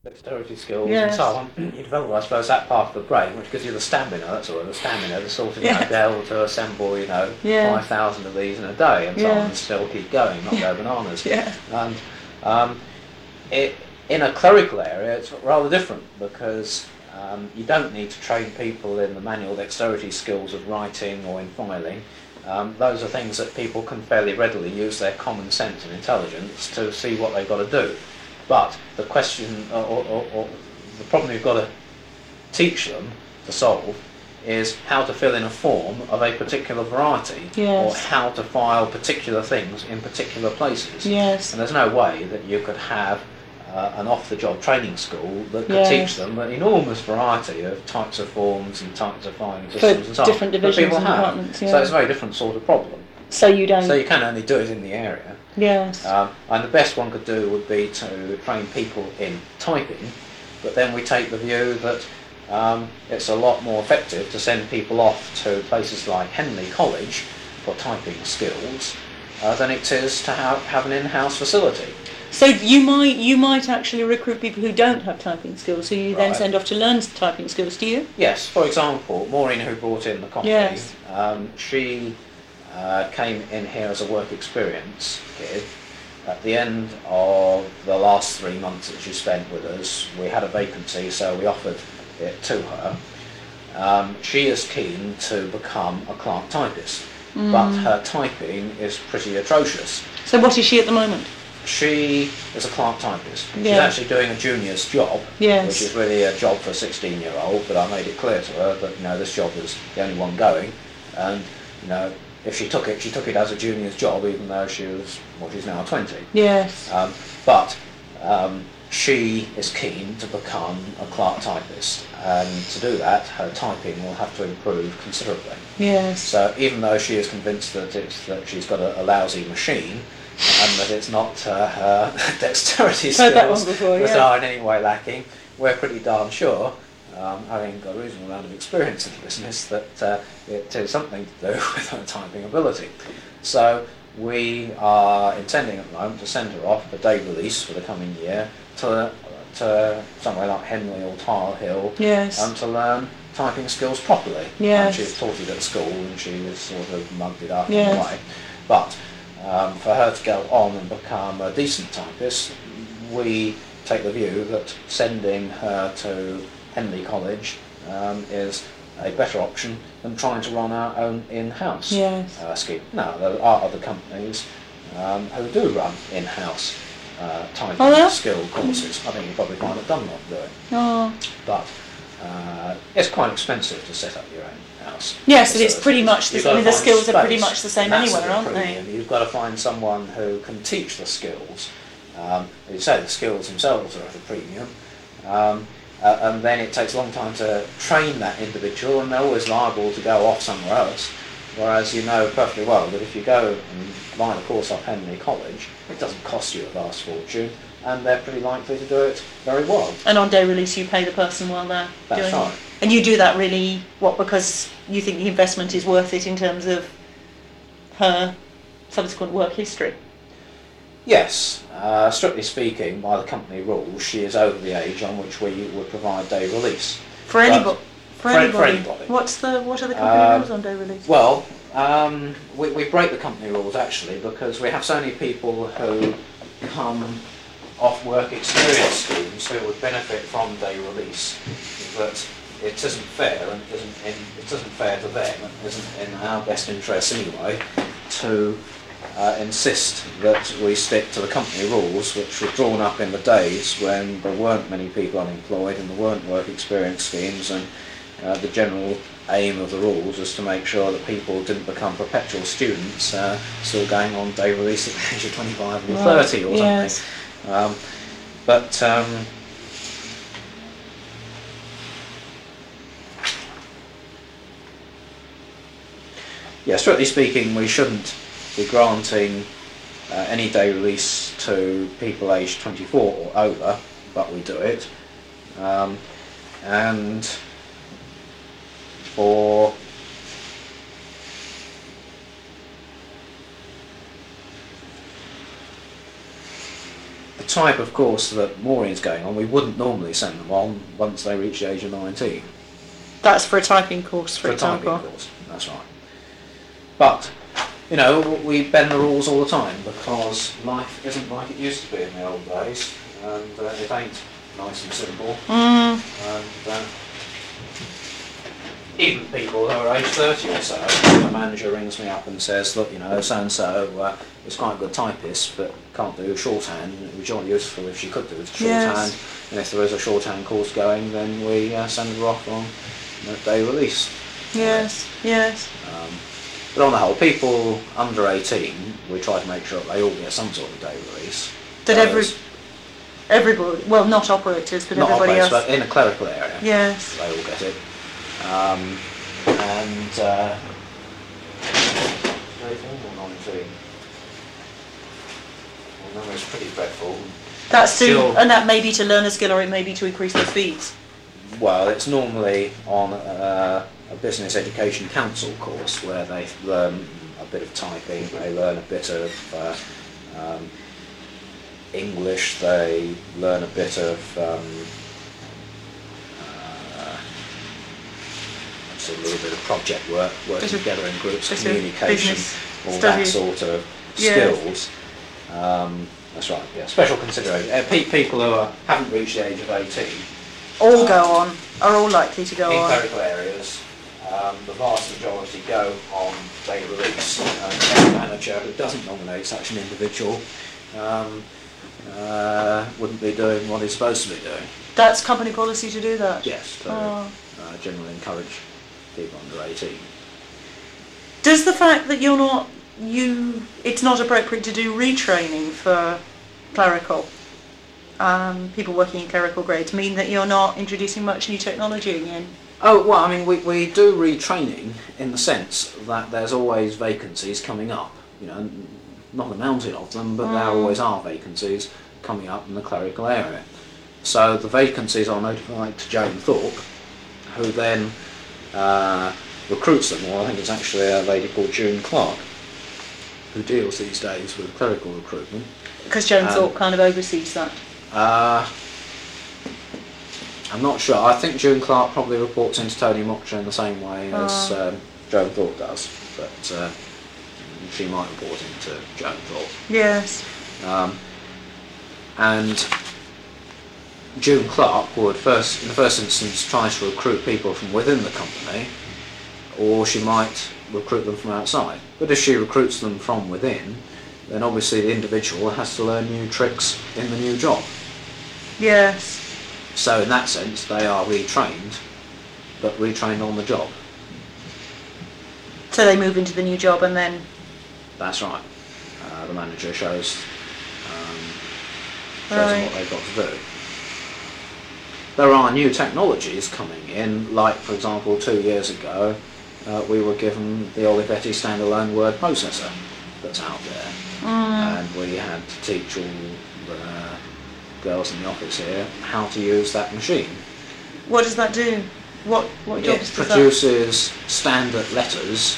dexterity skills and so on, you develop, I suppose, that part of the brain which gives you the stamina, the sort of, be able to assemble, 5,000 of these in a day and so on, and still keep going, not go bananas. And in a clerical area, it's rather different because you don't need to train people in the manual dexterity skills of writing or in filing. Those are things that people can fairly readily use their common sense and intelligence to see what they've got to do. But the question, or the problem you've got to teach them to solve is how to fill in a form of a particular variety, or how to file particular things in particular places. And there's no way that you could have an off-the-job training school that could teach them an enormous variety of types of forms and types of filing systems and so on. Different divisions and departments. So it's a very different sort of problem. So you can only do it in the area. And the best one could do would be to train people in typing, but then we take the view that it's a lot more effective to send people off to places like Henley College for typing skills than it is to have an in-house facility. So you might actually recruit people who don't have typing skills, who you then send off to learn typing skills, do you? Yes. For example, Maureen, who brought in the coffee, she came in here as a work experience kid. At the end of the last 3 months that she spent with us, we had a vacancy, so we offered it to her. She is keen to become a clerk typist, but her typing is pretty atrocious. So what is she at the moment? She is a clerk typist. She's actually doing a junior's job, which is really a job for a 16-year-old, but I made it clear to her that this job is the only one going, and if she took it as a junior's job, even though she's now 20. But she is keen to become a clerk typist, and to do that, her typing will have to improve considerably. So even though she is convinced that she's got a lousy machine, and that it's not her dexterity skills that are in any way lacking, we're pretty darn sure, having got a reasonable amount of experience in the business, that it is something to do with her typing ability. So we are intending at the moment to send her off for day release for the coming year to somewhere like Henley or Tile Hill, to learn typing skills properly. And she's taught it at school and she's sort of mugged it up in a way. But for her to go on and become a decent typist, we take the view that sending her to Henley College is a better option than trying to run our own in-house scheme. Now, there are other companies who do run in-house typing skill courses. I think you probably find that Dunlop do it. But it's quite expensive to set up your own house. Yes, it's pretty much the same. The skills are pretty much the same anywhere, aren't they? You've got to find someone who can teach the skills. As you say, the skills themselves are at a premium. And then it takes a long time to train that individual, and they're always liable to go off somewhere else. Whereas you know perfectly well that if you go and line a course off Henley College, it doesn't cost you a vast fortune, and they're pretty likely to do it very well. And on day release you pay the person while they're doing it. And you do that really, because you think the investment is worth it in terms of her subsequent work history? Yes. Strictly speaking, by the company rules, she is over the age on which we would provide day release. For anybody? For anybody. What are the company rules on day release? Well, we break the company rules actually, because we have so many people who come off work experience schemes who would benefit from day release that it isn't fair, and it isn't fair to them, and isn't in our best interest anyway, to insist that we stick to the company rules, which were drawn up in the days when there weren't many people unemployed and there weren't work experience schemes, and the general aim of the rules was to make sure that people didn't become perpetual students still going on day release at the age of 25 or 30 or something. Strictly speaking, we shouldn't be granting any day release to people aged 24 or over, but we do it. And for the type of course that Maureen's going on, we wouldn't normally send them on once they reach the age of 19. That's for a typing course, for example. A typing course, that's right. But, you know, we bend the rules all the time because life isn't like it used to be in the old days, and it ain't nice and simple. And even people who are age 30 or so, the manager rings me up and says, look, you know, so-and-so is quite a good typist, but can't do shorthand. It would be jolly useful if she could do shorthand. Yes. And if there is a shorthand course going, then we send her off on day release. Yes, yes. But on the whole, people under 18, we try to make sure that they all get some sort of day release. That everybody, well, not operators, but not everybody operators, else. But in a clerical area, yes, they all get it. It's pretty dreadful. That's and that may be to learn a skill, or it may be to increase their speeds. Well, it's normally on a business education council course where they learn a bit of typing, they learn a bit of English, they learn a bit of a little bit of project work, working together in groups, communication, all that sort of skills. That's right, yeah. Special consideration. People who haven't reached the age of 18 are all likely to go on. In clerical areas, the vast majority go on day release. Any manager who doesn't nominate such an individual wouldn't be doing what he's supposed to be doing. That's company policy to do that? Yes, generally encourage people under 18. Does the fact that it's not appropriate to do retraining for clerical, people working in clerical grades, mean that you're not introducing much new technology in? Oh, well, I mean, we do retraining in the sense that there's always vacancies coming up. You know, not a mountain of them, but there always are vacancies coming up in the clerical area. So the vacancies are notified to Joan Thorpe, who then recruits them, or I think it's actually a lady called June Clark, who deals these days with clerical recruitment. Because Joan Thorpe kind of oversees that. I'm not sure. I think June Clark probably reports into Tony Motcher in the same way as Joan Thorpe does, but she might report into Joan Thorpe. Yes. And June Clark would in the first instance try to recruit people from within the company, or she might recruit them from outside. But if she recruits them from within, then obviously the individual has to learn new tricks in the new job. Yes. So in that sense, they are retrained, but retrained on the job. So they move into the new job and then... That's right. The manager shows them what they've got to do. There are new technologies coming in, like for example 2 years ago we were given the Olivetti standalone word processor that's out there, and we had to teach all the girls in the office here how to use that machine. What does that do? What jobs does that? It produces standard letters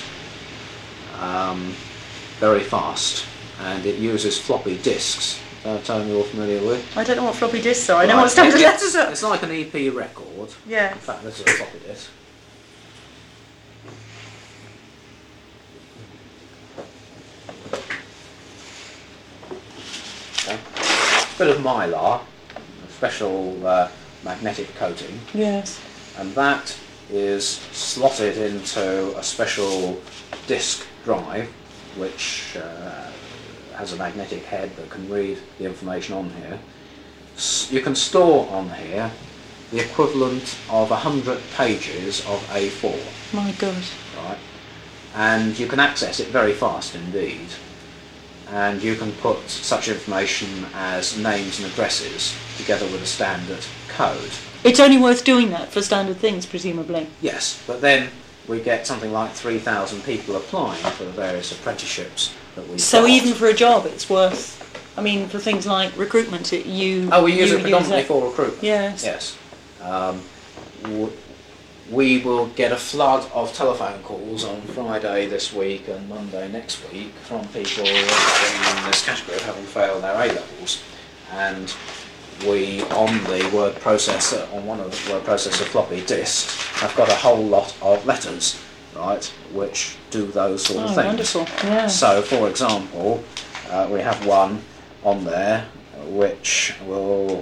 very fast, and it uses floppy disks. Term you're familiar with? I don't know what floppy disks are. I know what standard letters are. It's like an EP record. Yeah. In fact, this is a floppy disk. Okay. Bit of mylar, a special magnetic coating. Yes. And that is slotted into a special disk drive, which has a magnetic head that can read the information on here. You can store on here the equivalent of 100 pages of A4. My God. Right. And you can access it very fast indeed. And you can put such information as names and addresses together with a standard code. It's only worth doing that for standard things, presumably. Yes, but then we get something like 3,000 people applying for the various apprenticeships that we've got. Even for a job it's worth, I mean, for things like recruitment, we use it predominantly for recruitment. Yes. Yes. We will get a flood of telephone calls on Friday this week and Monday next week from people in this category of having failed their A-levels, and we, on the word processor, on one of the word processor floppy disks, have got a whole lot of letters, right, which do those sort of things. Wonderful. Yeah. So, for example, we have one on there which will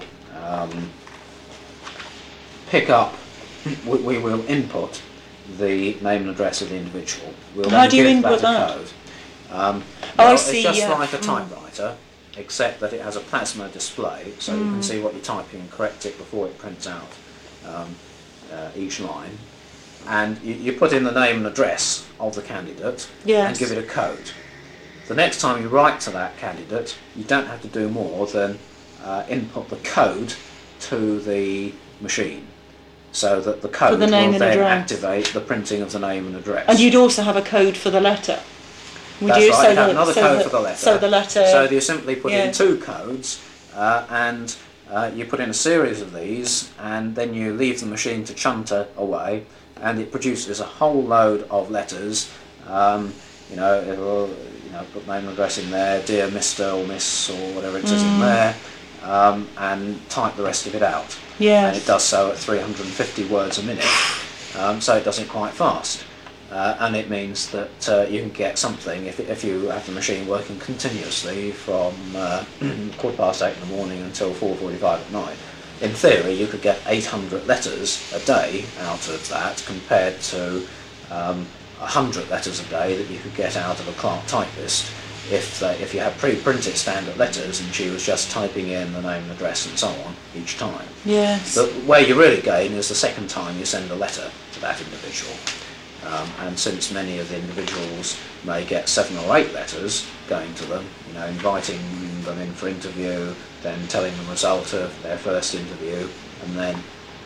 pick up, we will input the name and address of the individual. We'll How do you input that? Code. I see, it's just like a typewriter, except that it has a plasma display, so you can see what you're typing and correct it before it prints out each line. And you put in the name and address of the candidate and give it a code. The next time you write to that candidate, you don't have to do more than input the code to the machine, so that the code will then activate the printing of the name and address. And you'd also have a code for the letter. That's right, you have another code for the letter. So you simply put in two codes, and you put in a series of these, and then you leave the machine to chunter away, and it produces a whole load of letters. It will put name and address in there, dear Mr. or Miss or whatever it says in there, and type the rest of it out. And it does so at 350 words a minute, so it does it quite fast. And it means that you can get something, if you have the machine working continuously from 8:15 in the morning until 4:45 at night. In theory, you could get 800 letters a day out of that, compared to 100 letters a day that you could get out of a clerk typist if you had pre-printed standard letters and she was just typing in the name and address and so on each time. Yes. But where you really gain is the second time you send a letter to that individual. And since many of the individuals may get 7 or 8 letters going to them, inviting them in for interview, then telling them the result of their first interview, and then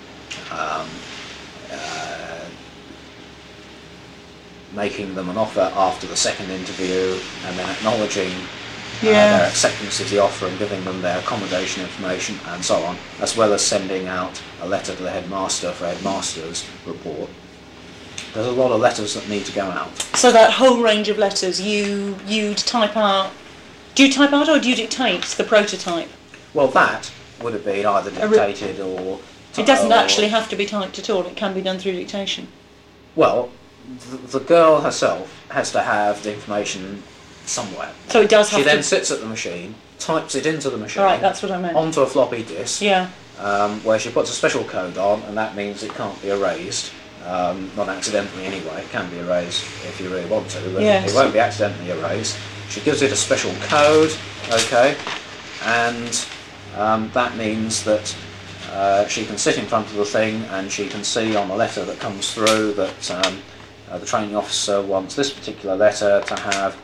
making them an offer after the second interview, and then acknowledging their acceptance of the offer and giving them their accommodation information and so on, as well as sending out a letter to the headmaster for headmaster's report. There's a lot of letters that need to go out. So that whole range of letters you'd type out. Do you type out or do you dictate the prototype? Well, that would have been either dictated or... It doesn't actually have to be typed at all. It can be done through dictation. Well, the girl herself has to have the information somewhere. So it does have to... She then sits at the machine, types it into the machine. Right, that's what I meant. Onto a floppy disk. Yeah. Where she puts a special code on, and that means it can't be erased. Not accidentally anyway, it can be erased if you really want to, but it won't be accidentally erased. She gives it a special code, okay, and that means that she can sit in front of the thing and she can see on the letter that comes through that the training officer wants this particular letter to have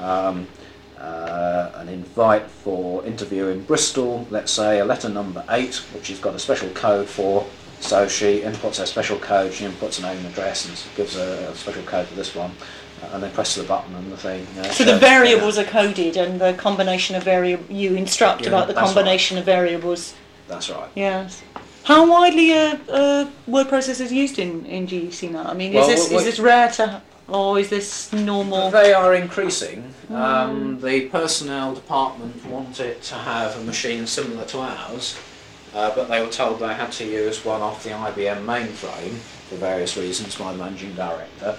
an invite for interview in Bristol, let's say a letter number 8, which she's got a special code for. So she inputs her special code, she inputs a name and address and gives a special code for this one, and then presses the button and the thing. So the variables are coded, and the combination of you instruct about the combination of variables. That's right. Yes. How widely are word processors used in GEC now? I mean, is this rare or is this normal? They are increasing. The personnel department want it to have a machine similar to ours. But they were told they had to use one off the IBM mainframe for various reasons by the managing director.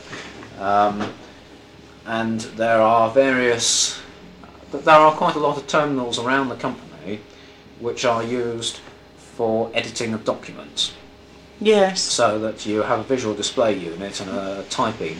And there are quite a lot of terminals around the company which are used for editing of documents. Yes. So that you have a visual display unit and a typing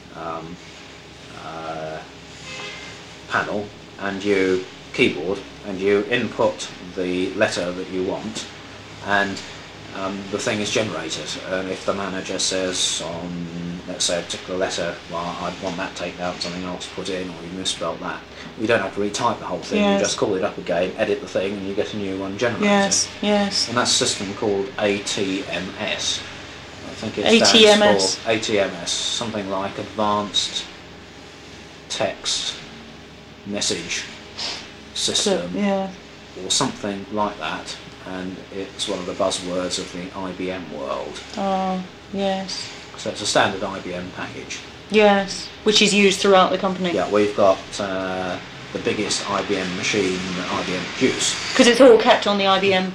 panel and keyboard, and you input the letter that you want, and the thing is generated. And if the manager says on, let's say, a particular letter, well, I'd want that taken out and something else put in, or you misspelled that, you don't have to retype the whole thing. You just call it up again, edit the thing, and you get a new one generated. Yes. And that's a system called ATMS. I think it stands for ATMS, something like Advanced Text Message System, or something like that, and it's one of the buzzwords of the IBM world. Oh, yes. So it's a standard IBM package. Yes, which is used throughout the company. Yeah, we've got the biggest IBM machine that IBM produced. Because it's all kept on the IBM.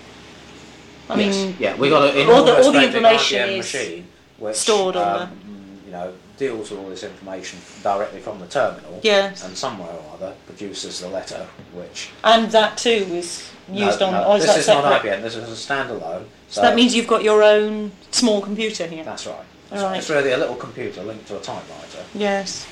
We got all the information IBM is machine which, stored on deals with all this information directly from the terminal. Yes. And somewhere or other produces the letter, which. And that too is used on. No, or is this that is separate? not IBM. This is a standalone. So that means you've got your own small computer here. That's right. Right. It's really a little computer linked to a typewriter. Yes.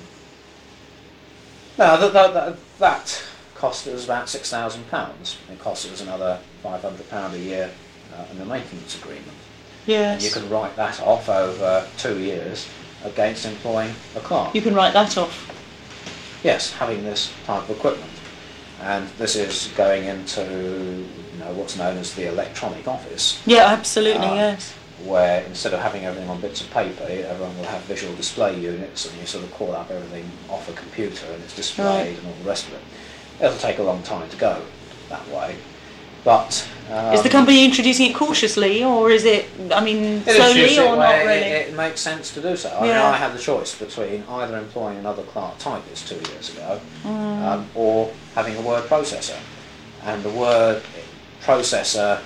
Now that cost us about £6,000. It cost us another £500 a year in the maintenance agreement. Yes. And you can write that off over 2 years against employing a clerk. You can write that off. Yes, having this type of equipment. And this is going into what's known as the electronic office. Yeah, absolutely, yes. Where instead of having everything on bits of paper, everyone will have visual display units, and you sort of call up everything off a computer and it's displayed and all the rest of it. It'll take a long time to go that way. But is the company introducing it cautiously, or is it, slowly or not really? It makes sense to do so. I had the choice between either employing another clerk typist 2 years ago, or having a word processor. And the word processor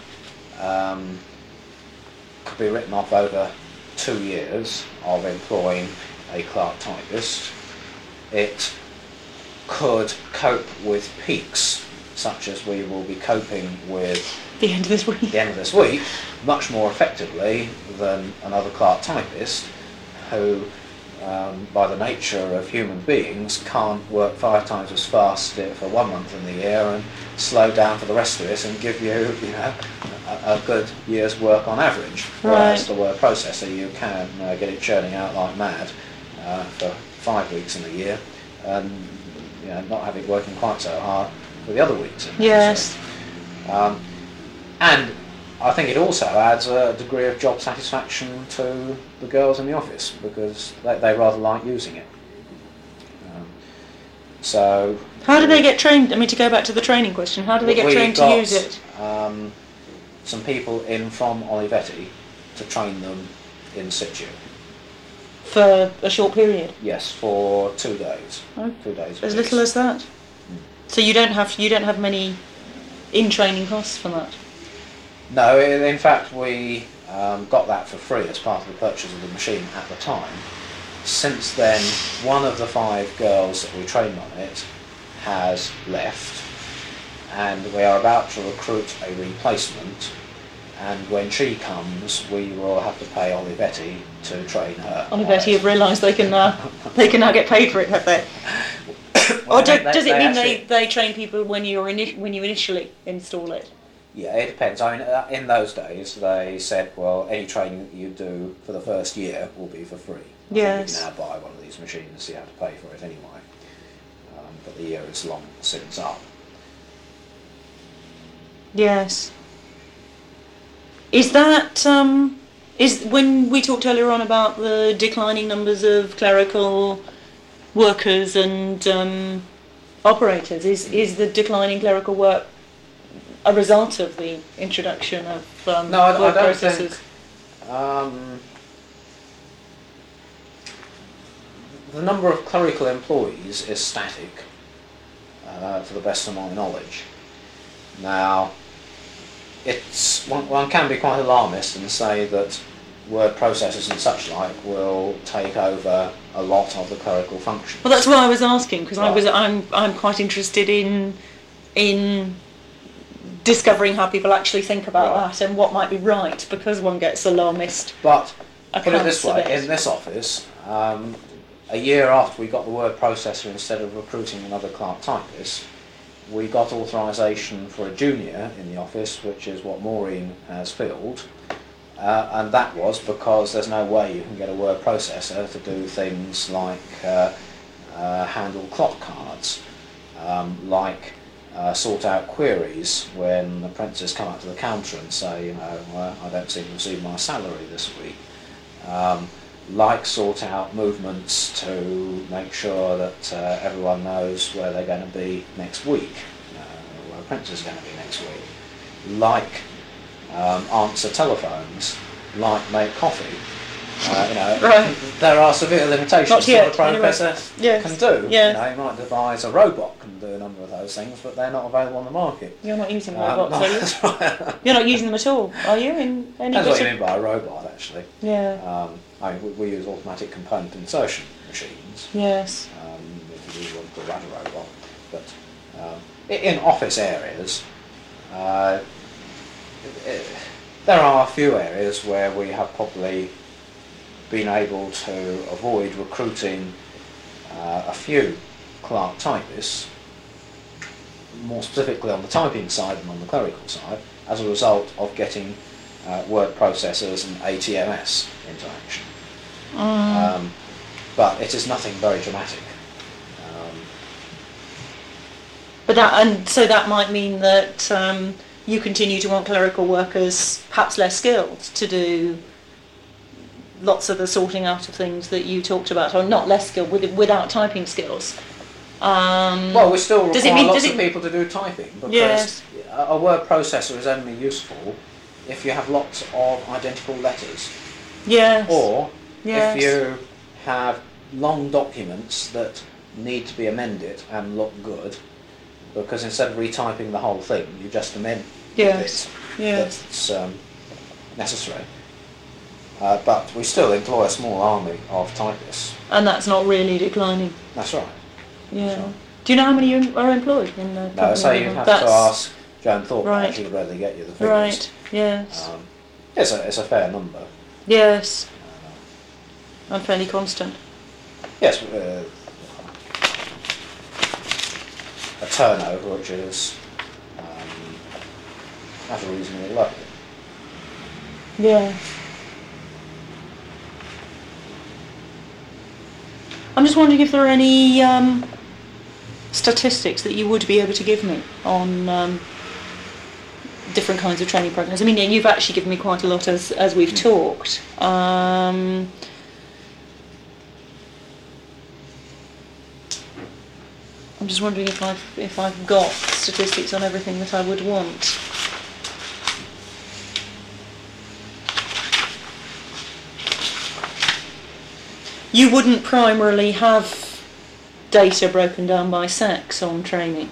could be written off over 2 years of employing a clerk typist. It could cope with peaks, such as we will be coping with the end of this week, much more effectively than another clerk typist who, by the nature of human beings, can't work 5 times as fast for 1 month in the year and slow down for the rest of it and give you, a good year's work on average. Right. Whereas the word processor, you can get it churning out like mad for 5 weeks in a year, and not have it working quite so hard for the other weeks. Yes. And I think it also adds a degree of job satisfaction to the girls in the office, because they rather like using it. So. How do they get trained? To go back to the training question, how do they get trained to use it? Some people in from Olivetti to train them in situ. For a short period? Yes, for 2 days. 2 days. As little as that? So you don't have many in-training costs for that? No, in fact we got that for free as part of the purchase of the machine at the time. Since then, one of the 5 girls that we trained on it has left, and we are about to recruit a replacement, and when she comes we will have to pay Olivetti to train her. Olivetti have realised they can now get paid for it, have they? Or does it mean they train people when you initially install it? Yeah, it depends. In those days they said, well, any training that you do for the first year will be for free. Yes. You can now buy one of these machines, so you have to pay for it anyway. But the year is long since up. Yes. Is that is when we talked earlier on about the declining numbers of clerical workers and operators? Is the declining clerical work a result of the introduction of no, I word don't processors? Think, the number of clerical employees is static, to the best of my knowledge. Now, one can be quite alarmist and say that word processors and such like will take over a lot of the clerical functions. Well, that's why I was asking, because Right. I'm quite interested in discovering how people actually think about Right. that and what might be right, because one gets alarmist. But put it this accounts of way, it. in this office, a year after we got the word processor, instead of recruiting another clerk typist, we got authorisation for a junior in the office, which is what Maureen has filled, and that was because there's no way you can get a word processor to do things like handle clock cards, like sort out queries when the apprentices come up to the counter and say, I don't seem to receive my salary this week. Like sort out movements to make sure that everyone knows where they're going to be next week, where apprentices are going to be next week. Like answer telephones, like make coffee. There are severe limitations to what the process can do. Yeah. You might devise a robot can do a number of those things, but they're not available on the market. You're not using robots, are you? Right. You're not using them at all, are you? In any That's what you mean by a robot, actually. Yeah. We use automatic component insertion machines. Yes. If you want to run a robot, but in office areas, there are a few areas where we have probably been able to avoid recruiting a few clerk typists, more specifically on the typing side than on the clerical side, as a result of getting word processors and ATMS into action. But it is nothing very dramatic. So that might mean that you continue to want clerical workers, perhaps less skilled, to do lots of the sorting out of things that you talked about, or not less skilled, without typing skills. Well, we still require lots of people to do typing, because a word processor is only useful if you have lots of identical letters. Yes. Or if you have long documents that need to be amended and look good, because instead of retyping the whole thing, you just amend it. That's necessary. But we still employ a small army of typists. And that's not really declining. That's right. Yeah. Sure. Do you know how many are employed in the company? No, so you'd have to ask Joan Thorpe. Right. She'd rather get you the figures. Right, yes. It's a fair number. Yes. And fairly constant. Yes. A turnover which is at a reasonable level. Yeah. I'm just wondering if there are any statistics that you would be able to give me on different kinds of training programs. I mean, you've actually given me quite a lot as we've talked. I'm just wondering if I've got statistics on everything that I would want. You wouldn't primarily have data broken down by sex on training?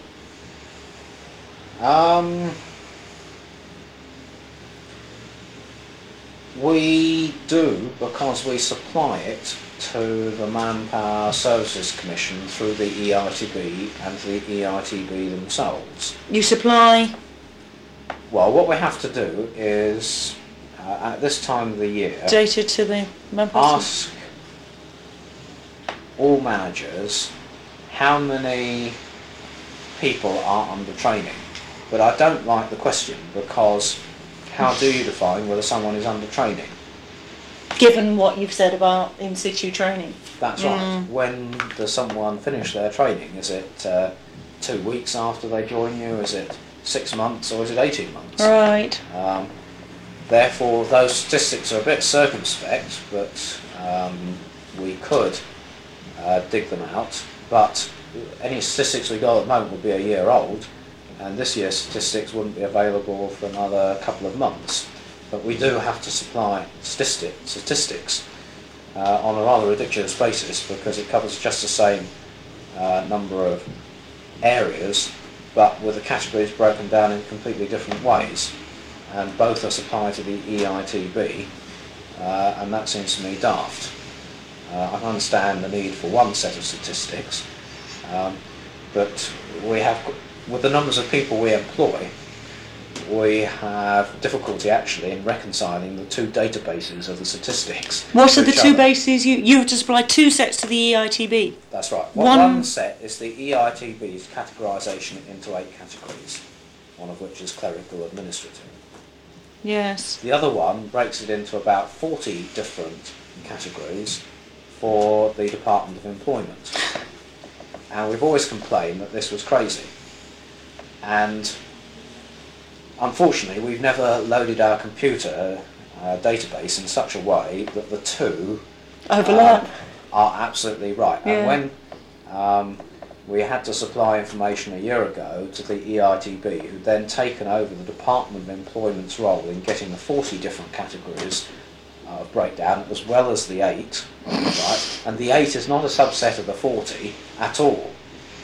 We do, because we supply it to the Manpower Services Commission through the EITB and the EITB themselves. You supply? Well, what we have to do is, at this time of the year, data to the Manpower ask all managers how many people are under training. But I don't like the question, because how do you define whether someone is under training? Given what you've said about in situ training. That's right. When does someone finish their training? Is it 2 weeks after they join you? Is it 6 months, or is it 18 months? Right. Therefore, those statistics are a bit circumspect, but we could dig them out. But any statistics we got at the moment would be a year old, and this year's statistics wouldn't be available for another couple of months. But we do have to supply statistics on a rather ridiculous basis, because it covers just the same number of areas, but with the categories broken down in completely different ways. And both are supplied to the EITB, and that seems to me daft. I can understand the need for one set of statistics, but we have, with the numbers of people we employ, we have difficulty actually in reconciling the two databases of the statistics. What are the two bases? You have to supply two sets to the EITB? That's right. One set is the EITB's categorisation into 8 categories, one of which is clerical administrative. Yes. The other one breaks it into about 40 different categories for the Department of Employment. And we've always complained that this was crazy. And unfortunately, we've never loaded our computer database in such a way that the two overlap. Are absolutely right. Yeah. And when we had to supply information a year ago to the EITB, who'd then taken over the Department of Employment's role in getting the 40 different categories of breakdown, as well as the 8, right? And the 8 is not a subset of the 40 at all.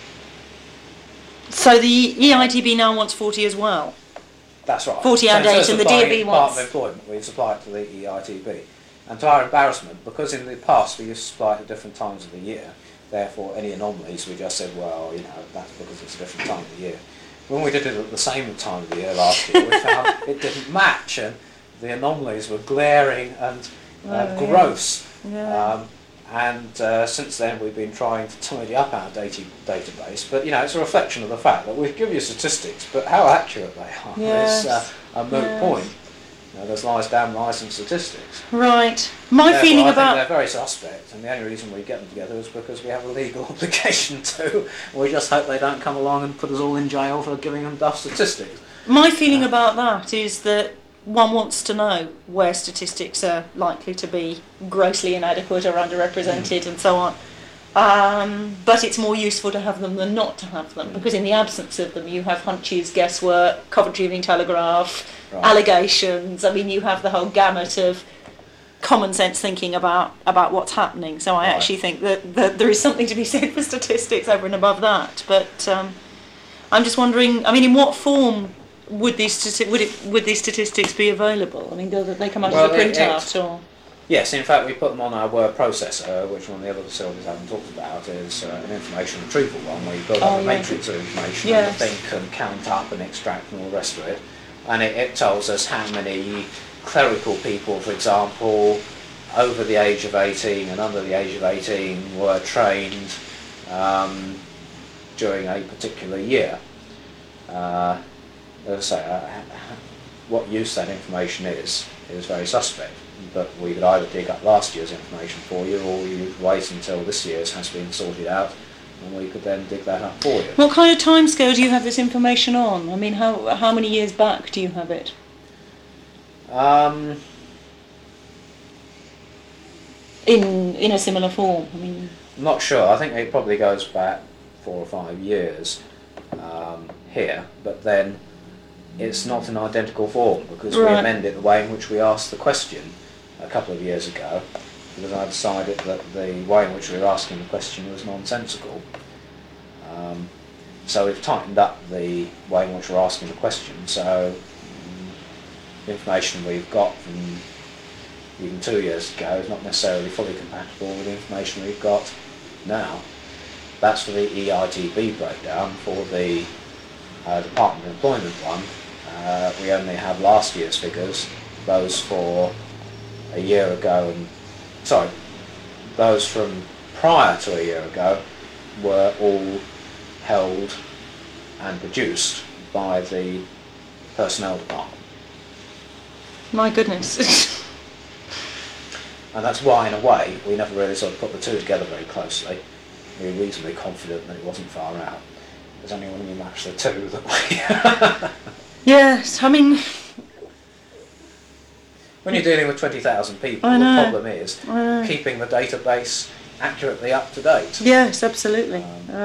So the EITB now wants 40 as well? That's right. 40 and 8, and the DOB wants... Part of employment, we supply it to the EITB. And to our embarrassment, because in the past we used to supply it at different times of the year, therefore any anomalies we just said, well, that's because it's a different time of the year. When we did it at the same time of the year last year, we found it didn't match, and the anomalies were glaring and gross. Yeah. And since then we've been trying to tidy up our database, but it's a reflection of the fact that we give you statistics, but how accurate they are is a moot point. There's lies, damn lies in statistics. Right. My Therefore, feeling I about... think they're very suspect, and the only reason we get them together is because we have a legal obligation to. We just hope they don't come along and put us all in jail for giving them duff statistics. My feeling about that is that one wants to know where statistics are likely to be grossly inadequate or underrepresented and so on. But it's more useful to have them than not to have them, because in the absence of them you have hunches, guesswork, Coventry Evening Telegraph, allegations. I mean, you have the whole gamut of common sense thinking about what's happening. So I actually think that there is something to be said for statistics over and above that. But I'm just wondering, I mean, in what form would these statistics be available? I mean, do they come out as a printout or? Yes, in fact we put them on our word processor, which one of the other facilities I haven't talked about is an information retrieval one, where you build up a matrix of information and the thing can count up and extract and all the rest of it. And it tells us how many clerical people, for example, over the age of 18 and under the age of 18 were trained during a particular year. As I say, what use that information is very suspect. But we could either dig up last year's information for you, or you could wait until this year's has been sorted out, and we could then dig that up for you. What kind of timescale do you have this information on? I mean, how many years back do you have it? In a similar form, I mean. I'm not sure. I think it probably goes back 4 or 5 years here, but then it's not an identical form, because we amended the way in which we asked the question a couple of years ago, because I decided that the way in which we were asking the question was nonsensical. So we've tightened up the way in which we're asking the question, so the information we've got from even 2 years ago is not necessarily fully compatible with the information we've got now. That's for the EITB breakdown. For the Department of Employment one, we only have last year's figures. Those for a year ago, those from prior to a year ago were all held and produced by the personnel department. My goodness. And that's why, in a way, we never really sort of put the two together very closely. We were reasonably confident that it wasn't far out. There's only when we match the two that we... Yes, I mean... When you're dealing with 20,000 people, the problem is keeping the database accurately up to date. Yes, absolutely.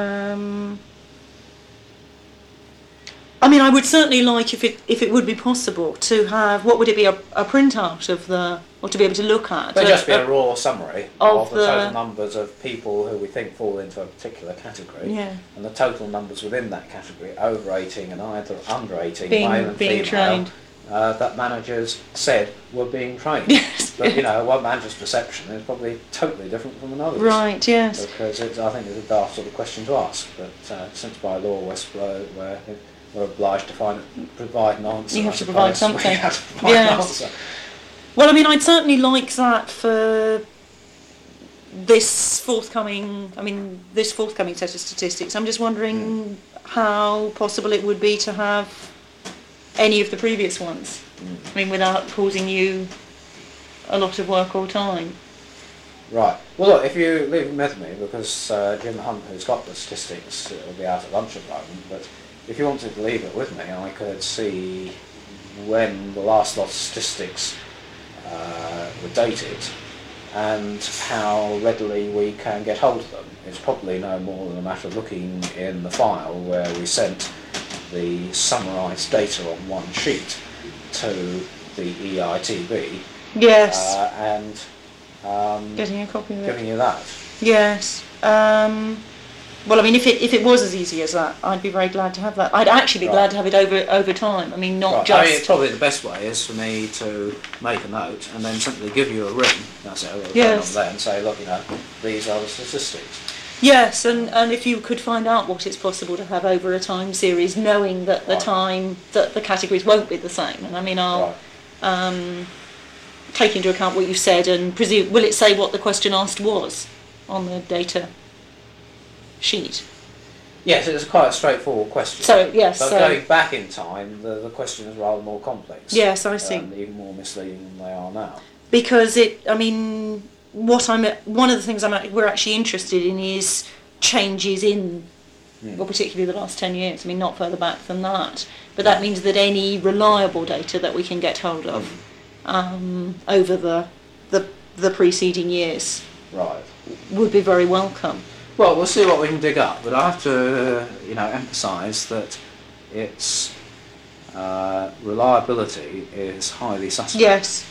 I mean, I would certainly like, if it would be possible, to have, what would it be, a printout of or to be able to look at? There'd just be a raw summary of the total numbers of people who we think fall into a particular category, and the total numbers within that category, over 18 and either under 18, male and female, trained. That managers said were being trained. Yes. But, one manager's perception is probably totally different from another's. Right, yes. Because I think it's a daft sort of question to ask, but since by law we're obliged to provide an answer. You have to provide something. We have to provide an answer. Well, I mean, I'd certainly like that for this forthcoming set of statistics. I'm just wondering how possible it would be to have any of the previous ones. I mean, without causing you a lot of work or time. Right. Well, look, if you leave them with me, because Jim Hunt, who's got the statistics, will be out at lunch at the moment, but if you wanted to leave it with me, I could see when the last lot of statistics were dated and how readily we can get hold of them. It's probably no more than a matter of looking in the file where we sent the summarised data on one sheet to the EITB Yes. And getting a copy of it. Giving you that. Yes. Well, I mean, if it was as easy as that, I'd be very glad to have that. I'd actually be glad to have it over time. I mean, not just... I mean, probably the best way is for me to make a note and then simply give you a ring. That's it. I'll phone on there and say, look, these are the statistics. Yes, and if you could find out what it's possible to have over a time series, knowing that the time, that the categories won't be the same. And I mean, I'll take into account what you said and presume, will it say what the question asked was on the data sheet? Yes, it's quite a straightforward question. So, yes. But going back in time, the question is rather more complex. Yes, I see. Even more misleading than they are now. Because one of the things we're actually interested in is changes in, well, particularly the last 10 years. I mean, not further back than that. But that means that any reliable data that we can get hold of over the preceding years would be very welcome. Well, we'll see what we can dig up, but I have to, emphasise that its reliability is highly suspect. Yes.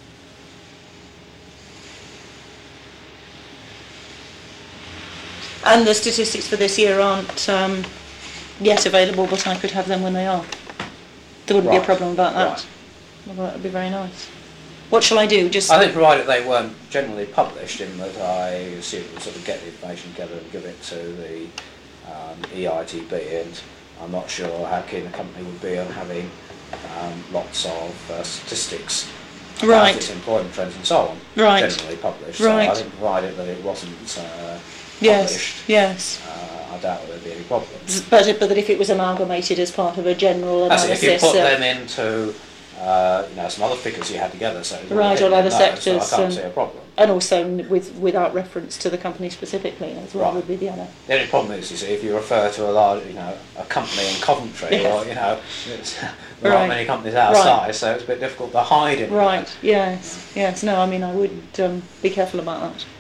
And the statistics for this year aren't yet available, but I could have them when they are. There wouldn't be a problem about that. Right. Well, that would be very nice. What shall I do? I think provided they weren't generally published, in that I assume we'll sort of get the information together and give it to the EITB, and I'm not sure how keen a company would be on having lots of statistics about its employment trends and so on generally published. So I think provided that it wasn't published, I doubt there'd be any problems. But that if it was amalgamated as part of a general analysis... If you put them into some other figures you had together, so on other sectors, so I can't see a problem. And also without reference to the company specifically as well would be the other. The only problem is, you see, if you refer to a large, a company in Coventry, or there aren't many companies our size, so it's a bit difficult to hide it. Yes. No, I mean, I would be careful about that.